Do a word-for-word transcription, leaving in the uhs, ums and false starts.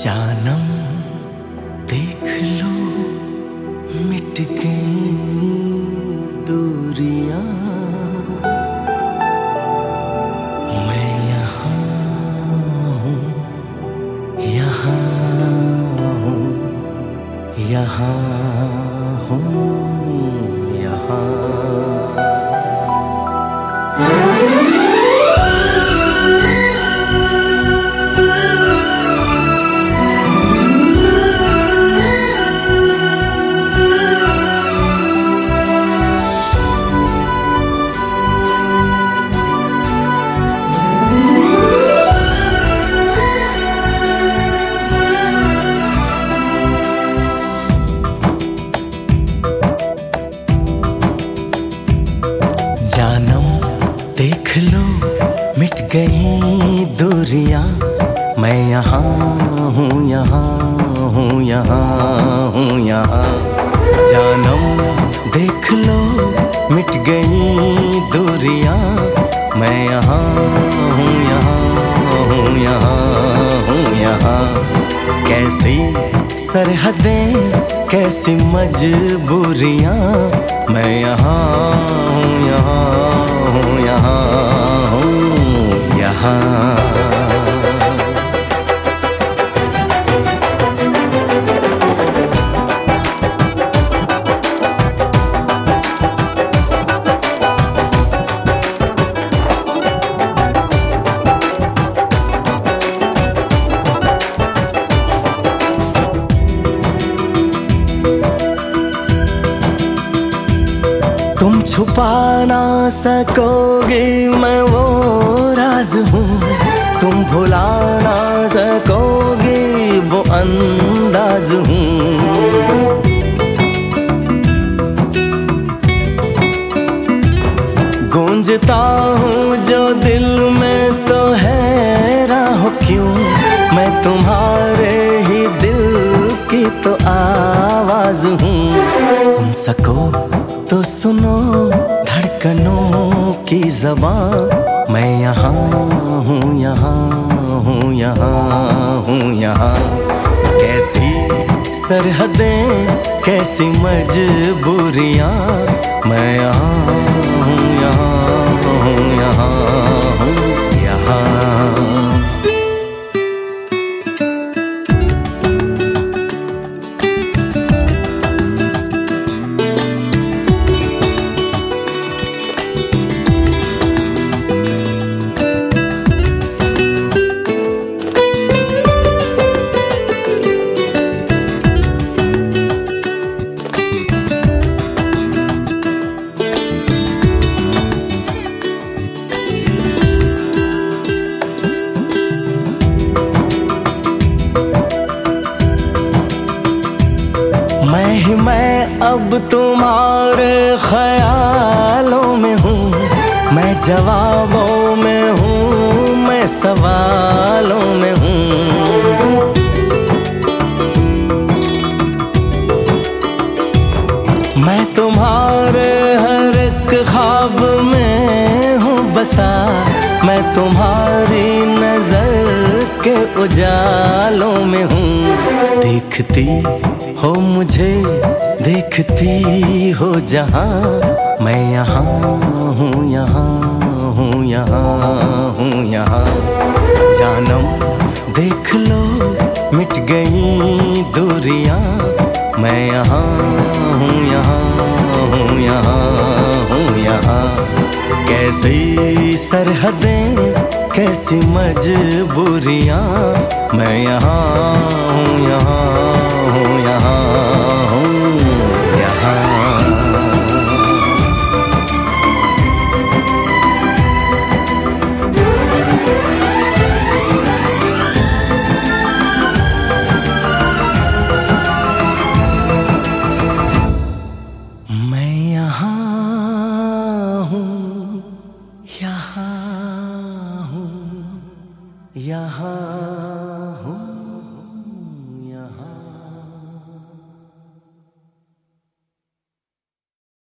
जानम देख लो मिट गई दूरियां, मैं यहाँ हूँ, यहाँ हूँ, यहाँ हूँ, यहाँ। जानम देख लो मिट गई दूरियां, मैं यहाँ हूँ, यहाँ हूँ, यहाँ हूँ, यहाँ। जानम देख लो मिट गई दूरियां, मैं यहाँ हूँ, यहाँ हूँ, यहाँ हूँ, यहाँ। कैसी सरहदें कैसी मजबूरियां, मैं यहाँ हूँ, यहाँ हूँ, यहाँ हूँ, यहाँ। तुम छुपा ना सकोगे मैं वो राज हूँ, तुम भुला ना सकोगे वो अंदाज हूँ। गूंजता हूँ जो दिल में तो हैरान हो क्यों, मैं तुम्हारे ही दिल की तो आवाज हूँ। सुन सको तो सुनो धड़कनों की ज़बान, मैं यहाँ हूँ, यहाँ हूँ, यहाँ हूँ, यहाँ। कैसी सरहदें कैसी मजबूरियाँ, मैं यहाँ हूँ, यहाँ हूँ, यहाँ हूँ, यहाँ। मैं ही मैं अब तुम्हारे ख्यालों में हूँ, मैं जवाबों में हूँ, मैं सवालों में हूँ। मैं तुम्हारे हर एक ख्वाब में हूँ बसा, मैं तुम्हारी नजर के उजालों में हूँ। देखती हो मुझे देखती हो जहाँ, मैं यहाँ हूँ, यहाँ हूँ, यहाँ हूँ, यहाँ। जानम देख लो मिट गई दूरियां, मैं यहाँ हूँ, यहाँ हूँ, यहाँ हूँ, यहाँ। कैसी सरहदें कैसी मजबूरियां, मैं यहाँ हूँ, यहाँ हूँ, यहाँ।